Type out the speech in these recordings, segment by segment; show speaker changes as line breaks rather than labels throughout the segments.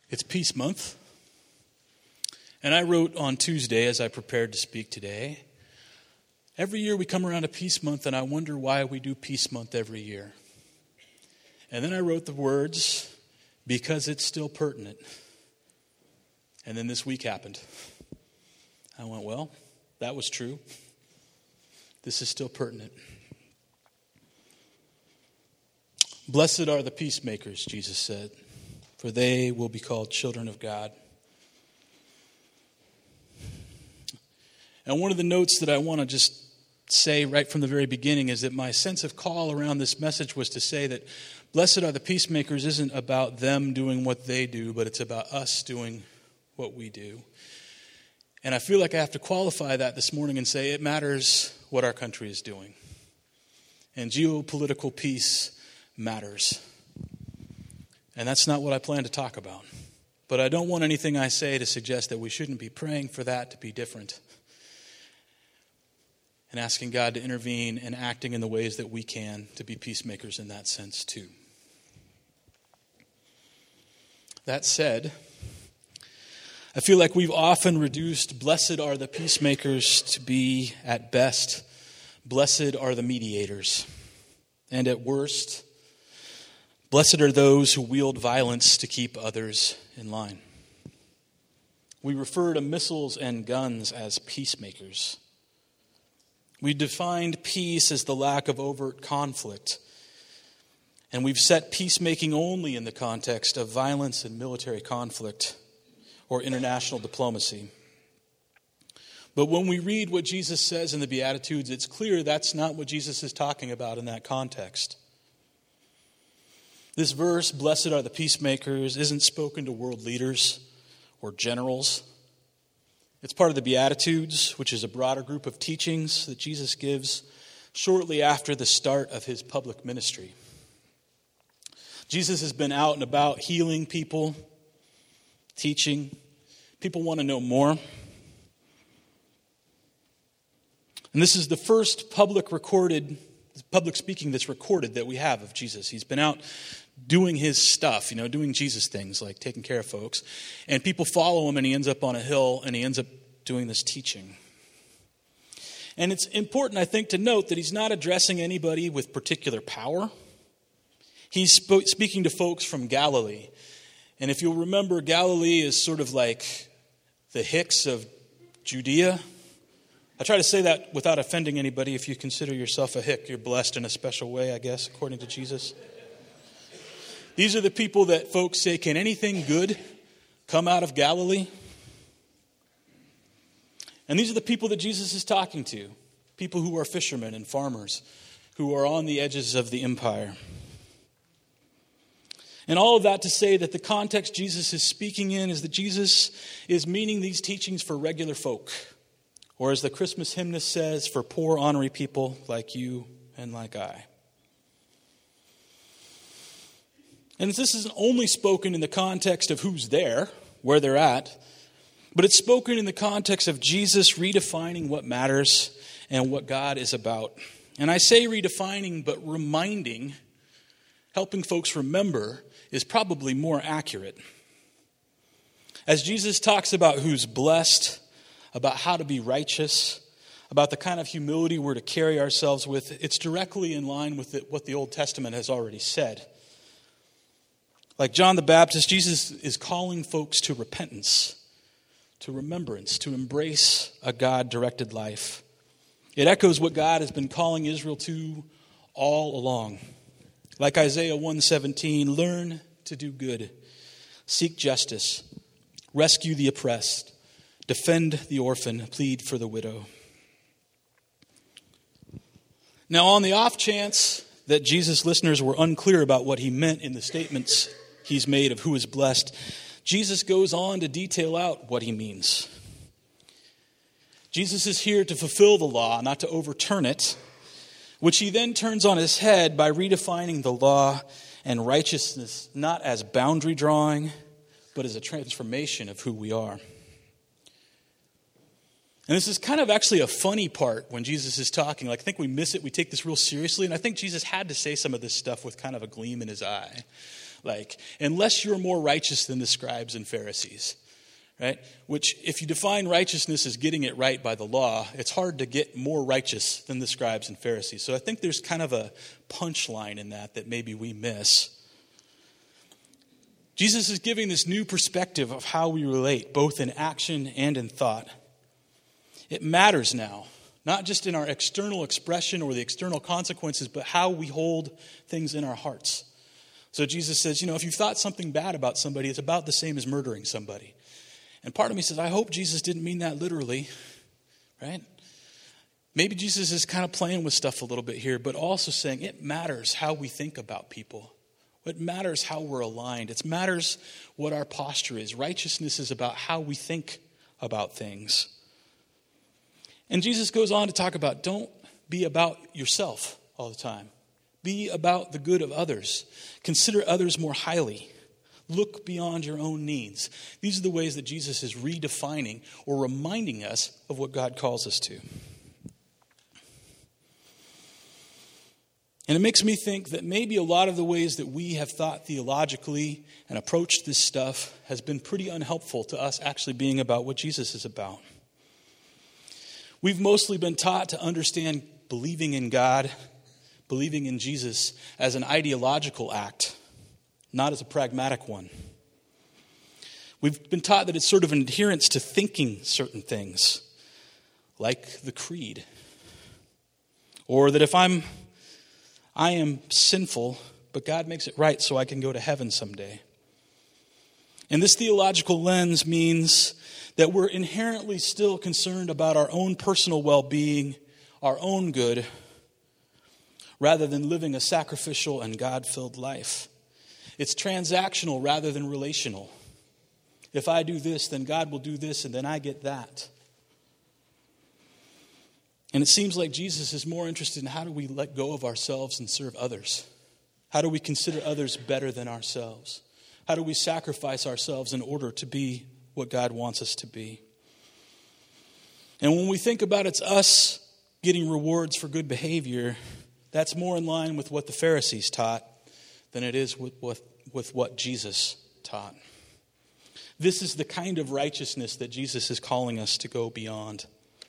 It's Peace Month. And I wrote on Tuesday as I prepared to speak today, every year we come around to Peace Month and I wonder why we do Peace Month every year. And then I wrote the words, because it's still pertinent. And then this week happened. I went, well, that was true. This is still pertinent. Blessed are the peacemakers, Jesus said, for they will be called children of God. And one of the notes that I want to just say right from the very beginning is that my sense of call around this message was to say that blessed are the peacemakers isn't about them doing what they do, but it's about us doing what we do. And I feel like I have to qualify that this morning and say it matters what our country is doing. And geopolitical peace matters. And that's not what I plan to talk about. But I don't want anything I say to suggest that we shouldn't be praying for that to be different. And asking God to intervene and acting in the ways that we can to be peacemakers in that sense too. That said, I feel like we've often reduced blessed are the peacemakers to be, at best, blessed are the mediators. And at worst, blessed are those who wield violence to keep others in line. We refer to missiles and guns as peacemakers. We defined peace as the lack of overt conflict. And we've set peacemaking only in the context of violence and military conflict or international diplomacy. But when we read what Jesus says in the Beatitudes, it's clear that's not what Jesus is talking about in that context. This verse, blessed are the peacemakers, isn't spoken to world leaders or generals. It's part of the Beatitudes, which is a broader group of teachings that Jesus gives shortly after the start of his public ministry. Jesus has been out and about healing people, teaching. People want to know more. And this is the first public speaking that's recorded that we have of Jesus. He's been out doing his stuff, doing Jesus things like taking care of folks. And people follow him and he ends up on a hill and he ends up doing this teaching. And it's important, I think, to note that he's not addressing anybody with particular power. He's speaking to folks from Galilee. And if you'll remember, Galilee is sort of like the Hicks of Judea. I try to say that without offending anybody. If you consider yourself a Hick, you're blessed in a special way, I guess, according to Jesus. These are the people that folks say, can anything good come out of Galilee? And these are the people that Jesus is talking to. People who are fishermen and farmers, who are on the edges of the empire. And all of that to say that the context Jesus is speaking in is that Jesus is meaning these teachings for regular folk. Or as the Christmas hymnist says, for poor, ornery people like you and like I. And this isn't only spoken in the context of who's there, where they're at, but it's spoken in the context of Jesus redefining what matters and what God is about. And I say redefining, but reminding, helping folks remember, is probably more accurate. As Jesus talks about who's blessed, about how to be righteous, about the kind of humility we're to carry ourselves with, it's directly in line with what the Old Testament has already said. Like John the Baptist, Jesus is calling folks to repentance, to remembrance, to embrace a God-directed life. It echoes what God has been calling Israel to all along. Like Isaiah 1:17, learn to do good, seek justice, rescue the oppressed, defend the orphan, plead for the widow. Now, on the off chance that Jesus' listeners were unclear about what he meant in the statements he's made of who is blessed, Jesus goes on to detail out what he means. Jesus is here to fulfill the law, not to overturn it, which he then turns on his head by redefining the law and righteousness not as boundary drawing, but as a transformation of who we are. And this is kind of actually a funny part when Jesus is talking. Like, I think we miss it. We take this real seriously. And I think Jesus had to say some of this stuff with kind of a gleam in his eye. Like, unless you're more righteous than the scribes and Pharisees, right? Which, if you define righteousness as getting it right by the law, it's hard to get more righteous than the scribes and Pharisees. So I think there's kind of a punchline in that maybe we miss. Jesus is giving this new perspective of how we relate, both in action and in thought. It matters now, not just in our external expression or the external consequences, but how we hold things in our hearts. So Jesus says, if you thought something bad about somebody, it's about the same as murdering somebody. And part of me says, I hope Jesus didn't mean that literally, right? Maybe Jesus is kind of playing with stuff a little bit here, but also saying it matters how we think about people. It matters how we're aligned. It matters what our posture is. Righteousness is about how we think about things. And Jesus goes on to talk about don't be about yourself all the time. Be about the good of others. Consider others more highly. Look beyond your own needs. These are the ways that Jesus is redefining or reminding us of what God calls us to. And it makes me think that maybe a lot of the ways that we have thought theologically and approached this stuff has been pretty unhelpful to us actually being about what Jesus is about. We've mostly been taught to understand believing in God, believing in Jesus as an ideological act, not as a pragmatic one. We've been taught that it's sort of an adherence to thinking certain things, like the creed. Or that if I am sinful, but God makes it right so I can go to heaven someday. And this theological lens means that we're inherently still concerned about our own personal well-being, our own good, rather than living a sacrificial and God-filled life. It's transactional rather than relational. If I do this, then God will do this, and then I get that. And it seems like Jesus is more interested in how do we let go of ourselves and serve others? How do we consider others better than ourselves? How do we sacrifice ourselves in order to be what God wants us to be? And when we think about it's us getting rewards for good behavior, that's more in line with what the Pharisees taught than it is with what Jesus taught. This is the kind of righteousness that Jesus is calling us to go beyond.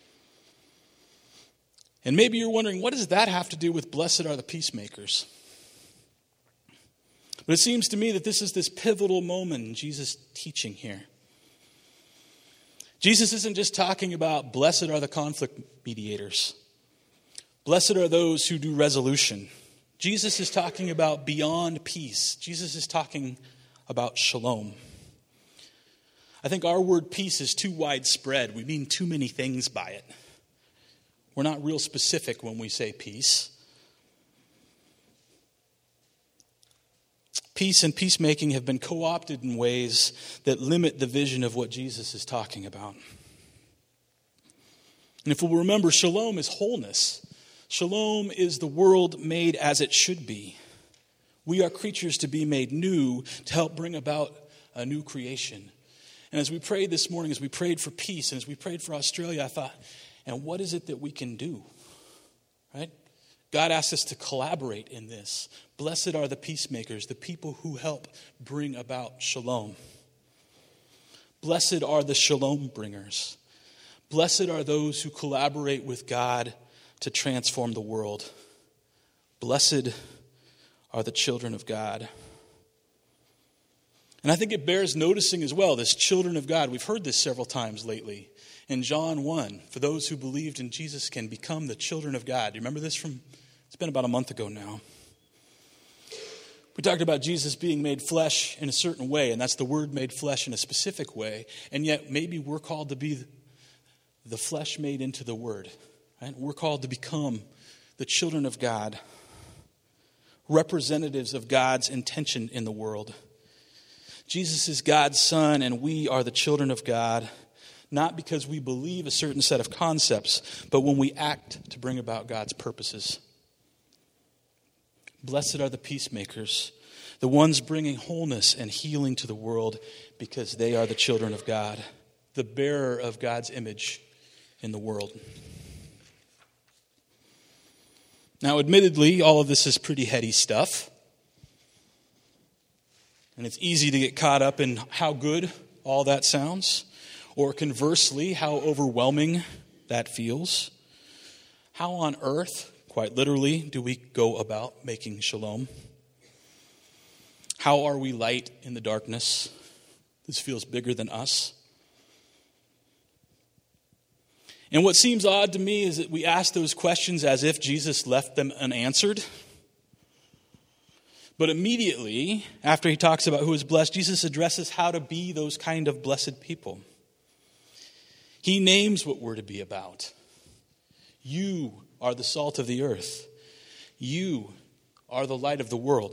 And maybe you're wondering, what does that have to do with blessed are the peacemakers? But it seems to me that this is this pivotal moment in Jesus' teaching here. Jesus isn't just talking about blessed are the conflict mediators. Blessed are those who do resolution. Jesus is talking about beyond peace. Jesus is talking about shalom. I think our word peace is too widespread. We mean too many things by it. We're not real specific when we say peace. Peace and peacemaking have been co-opted in ways that limit the vision of what Jesus is talking about. And if we'll remember, shalom is wholeness. Shalom is the world made as it should be. We are creatures to be made new to help bring about a new creation. And as we prayed this morning, as we prayed for peace, and as we prayed for Australia, I thought, and what is it that we can do? Right? God asks us to collaborate in this. Blessed are the peacemakers, the people who help bring about shalom. Blessed are the shalom bringers. Blessed are those who collaborate with God to transform the world. Blessed are the children of God. And I think it bears noticing as well, this children of God. We've heard this several times lately. In John 1, for those who believed in Jesus can become the children of God. Do you remember this from, it's been about a month ago now. We talked about Jesus being made flesh in a certain way, and that's the word made flesh in a specific way. And yet maybe we're called to be the flesh made into the word. Right? We're called to become the children of God, representatives of God's intention in the world. Jesus is God's son, and we are the children of God. Not because we believe a certain set of concepts, but when we act to bring about God's purposes. Blessed are the peacemakers, the ones bringing wholeness and healing to the world, because they are the children of God, the bearer of God's image in the world. Now, admittedly, all of this is pretty heady stuff. And it's easy to get caught up in how good all that sounds, or conversely, how overwhelming that feels. How on earth, quite literally, do we go about making shalom? How are we light in the darkness? This feels bigger than us. And what seems odd to me is that we ask those questions as if Jesus left them unanswered. But immediately, after he talks about who is blessed, Jesus addresses how to be those kind of blessed people. He names what we're to be about. You are the salt of the earth. You are the light of the world.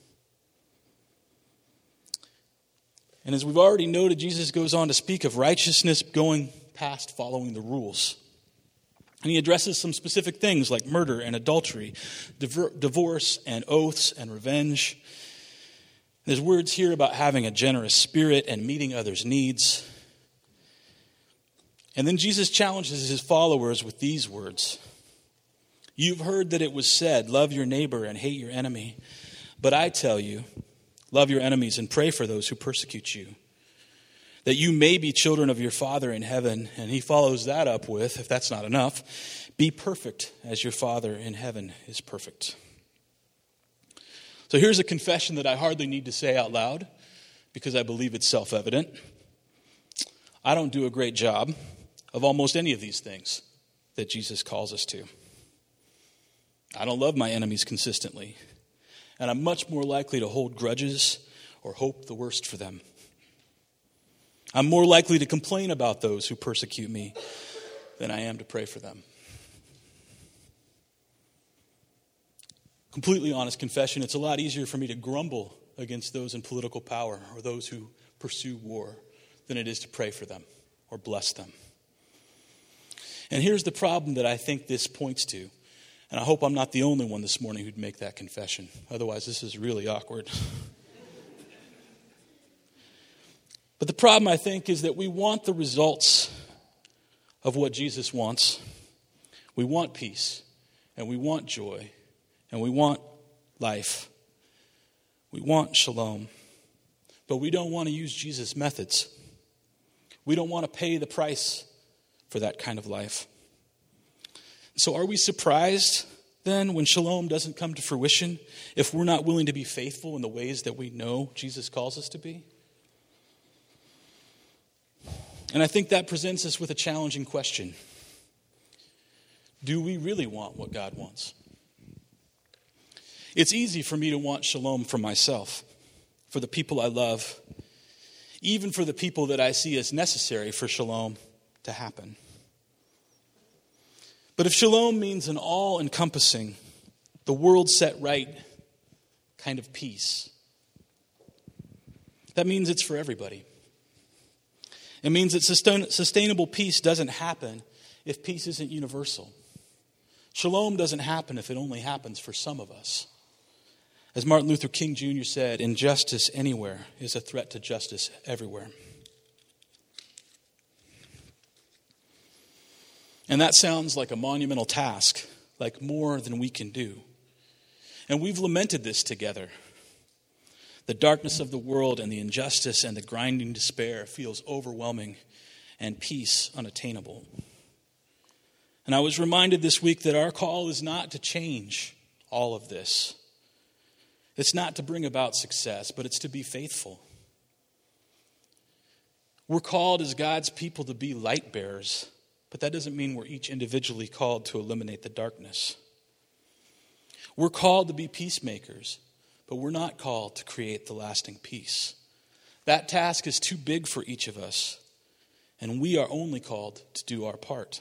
And as we've already noted, Jesus goes on to speak of righteousness going past following the rules. And he addresses some specific things like murder and adultery, divorce and oaths and revenge. There's words here about having a generous spirit and meeting others' needs. And then Jesus challenges his followers with these words. You've heard that it was said, love your neighbor and hate your enemy. But I tell you, love your enemies and pray for those who persecute you, that you may be children of your Father in heaven. And he follows that up with, if that's not enough, be perfect as your Father in heaven is perfect. So here's a confession that I hardly need to say out loud because I believe it's self-evident. I don't do a great job of almost any of these things that Jesus calls us to. I don't love my enemies consistently. And I'm much more likely to hold grudges or hope the worst for them. I'm more likely to complain about those who persecute me than I am to pray for them. Completely honest confession, it's a lot easier for me to grumble against those in political power or those who pursue war than it is to pray for them or bless them. And here's the problem that I think this points to. And I hope I'm not the only one this morning who'd make that confession. Otherwise, this is really awkward. But the problem, I think, is that we want the results of what Jesus wants. We want peace, and we want joy, and we want life. We want shalom. But we don't want to use Jesus' methods. We don't want to pay the price for that kind of life. So are we surprised then when shalom doesn't come to fruition if we're not willing to be faithful in the ways that we know Jesus calls us to be? And I think that presents us with a challenging question. Do we really want what God wants? It's easy for me to want shalom for myself, for the people I love, even for the people that I see as necessary for shalom to happen. But if shalom means an all-encompassing, the world set right kind of peace, that means it's for everybody. It means that sustainable peace doesn't happen if peace isn't universal. Shalom doesn't happen if it only happens for some of us. As Martin Luther King Jr. said, injustice anywhere is a threat to justice everywhere. And that sounds like a monumental task, like more than we can do. And we've lamented this together. The darkness of the world and the injustice and the grinding despair feels overwhelming and peace unattainable. And I was reminded this week that our call is not to change all of this. It's not to bring about success, but it's to be faithful. We're called as God's people to be light bearers. But that doesn't mean we're each individually called to eliminate the darkness. We're called to be peacemakers, but we're not called to create the lasting peace. That task is too big for each of us, and we are only called to do our part.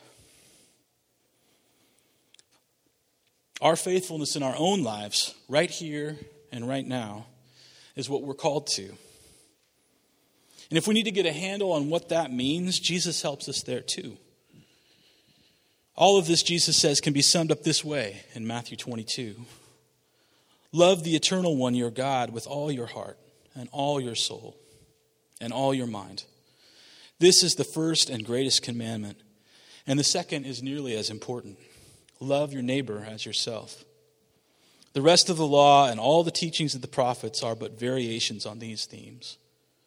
Our faithfulness in our own lives, right here and right now, is what we're called to. And if we need to get a handle on what that means, Jesus helps us there too. All of this, Jesus says, can be summed up this way in Matthew 22. Love the eternal one, your God, with all your heart and all your soul and all your mind. This is the first and greatest commandment. And the second is nearly as important. Love your neighbor as yourself. The rest of the law and all the teachings of the prophets are but variations on these themes.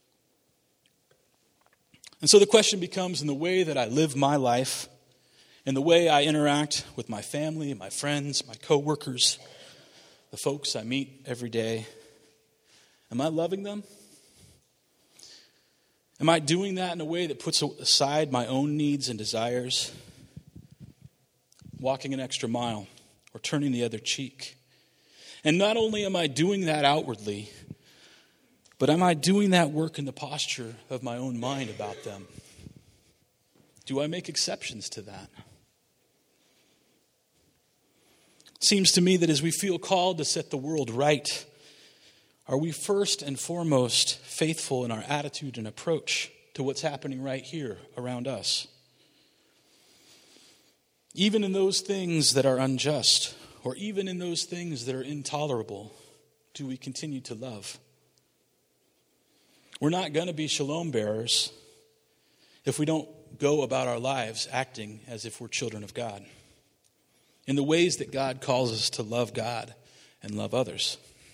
And so the question becomes, in the way that I live my life, in the way I interact with my family, my friends, my coworkers, the folks I meet every day, am I loving them? Am I doing that in a way that puts aside my own needs and desires? Walking an extra mile or turning the other cheek? And not only am I doing that outwardly, but am I doing that work in the posture of my own mind about them? Do I make exceptions to that? It seems to me that as we feel called to set the world right, are we first and foremost faithful in our attitude and approach to what's happening right here around us? Even in those things that are unjust, or even in those things that are intolerable, do we continue to love? We're not going to be shalom bearers if we don't go about our lives acting as if we're children of God, in the ways that God calls us to love God and love others.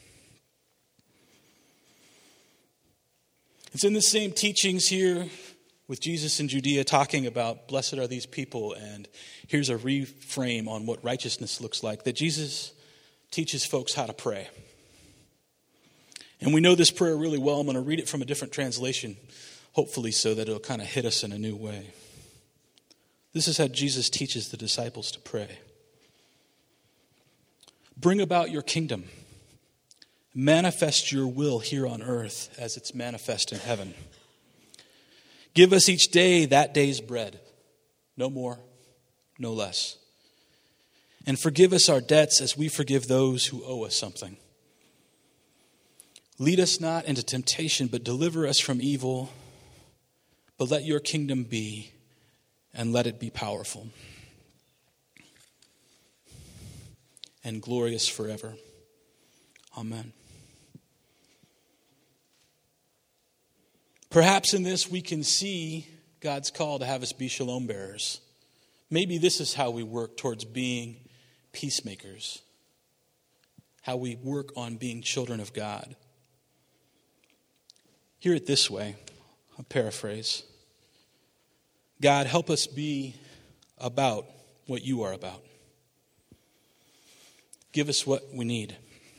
It's in the same teachings here with Jesus in Judea talking about blessed are these people, and here's a reframe on what righteousness looks like, that Jesus teaches folks how to pray. And we know this prayer really well. I'm going to read it from a different translation, hopefully so that it'll kind of hit us in a new way. This is how Jesus teaches the disciples to pray. Bring about your kingdom. Manifest your will here on earth as it's manifest in heaven. Give us each day that day's bread, no more, no less. And forgive us our debts as we forgive those who owe us something. Lead us not into temptation, but deliver us from evil. But let your kingdom be, and let it be powerful and glorious forever. Amen. Perhaps in this we can see God's call to have us be shalom bearers. Maybe this is how we work towards being peacemakers, how we work on being children of God. Hear it this way, I'll paraphrase. God, help us be about what you are about. Give us what we need.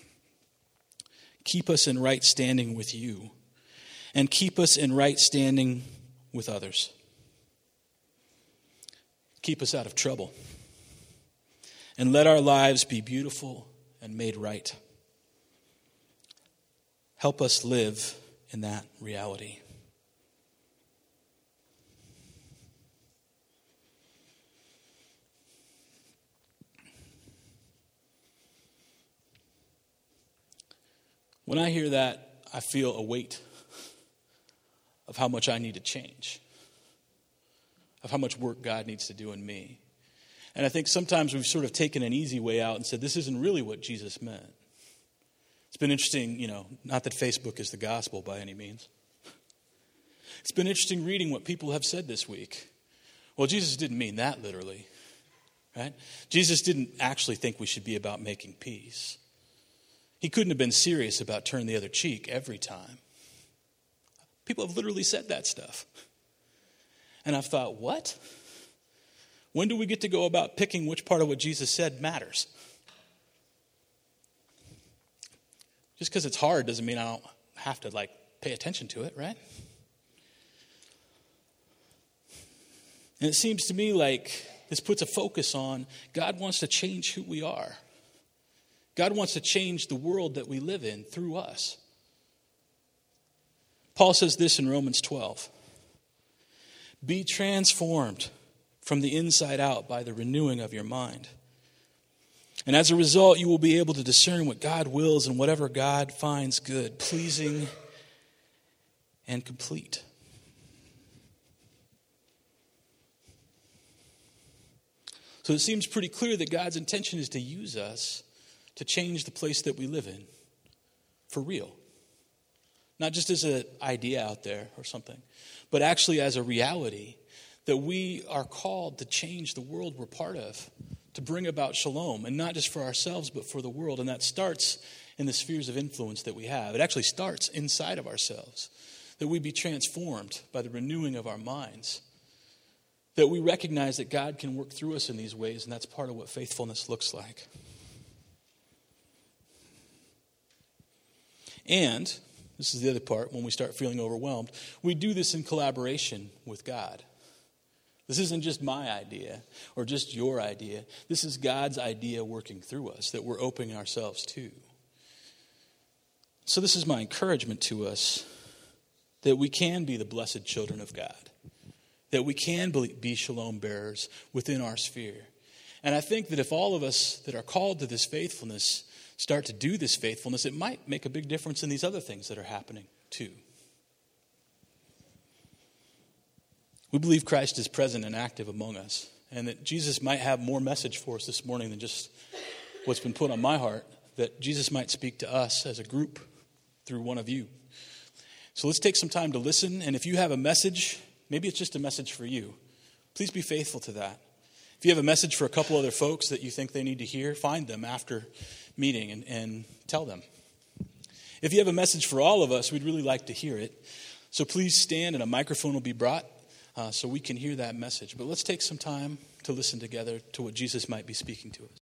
Keep us in right standing with you, and keep us in right standing with others. Keep us out of trouble, and let our lives be beautiful and made right. Help us live in that reality. When I hear that, I feel a weight of how much I need to change, of how much work God needs to do in me. And I think sometimes we've sort of taken an easy way out and said, this isn't really what Jesus meant. It's been interesting, not that Facebook is the gospel by any means. It's been interesting reading what people have said this week. Well, Jesus didn't mean that literally, right? Jesus didn't actually think we should be about making peace. He couldn't have been serious about turn the other cheek every time. People have literally said that stuff. And I've thought, what? When do we get to go about picking which part of what Jesus said matters? Just because it's hard doesn't mean I don't have to pay attention to it, right? And it seems to me like this puts a focus on God wants to change who we are. God wants to change the world that we live in through us. Paul says this in Romans 12. Be transformed from the inside out by the renewing of your mind. And as a result, you will be able to discern what God wills and whatever God finds good, pleasing, and complete. So it seems pretty clear that God's intention is to use us to change the place that we live in for real. Not just as an idea out there or something, but actually as a reality that we are called to change the world we're part of, to bring about shalom, and not just for ourselves, but for the world. And that starts in the spheres of influence that we have. It actually starts inside of ourselves, that we be transformed by the renewing of our minds, that we recognize that God can work through us in these ways, and that's part of what faithfulness looks like. And, this is the other part, when we start feeling overwhelmed, we do this in collaboration with God. This isn't just my idea or just your idea. This is God's idea working through us that we're opening ourselves to. So this is my encouragement to us, that we can be the blessed children of God, that we can be shalom bearers within our sphere. And I think that if all of us that are called to this faithfulness start to do this faithfulness, it might make a big difference in these other things that are happening too. We believe Christ is present and active among us, and that Jesus might have more message for us this morning than just what's been put on my heart, that Jesus might speak to us as a group through one of you. So let's take some time to listen, and if you have a message, maybe it's just a message for you, please be faithful to that. If you have a message for a couple other folks that you think they need to hear, find them after meeting and tell them. If you have a message for all of us, we'd really like to hear it. So please stand and a microphone will be brought so we can hear that message. But let's take some time to listen together to what Jesus might be speaking to us.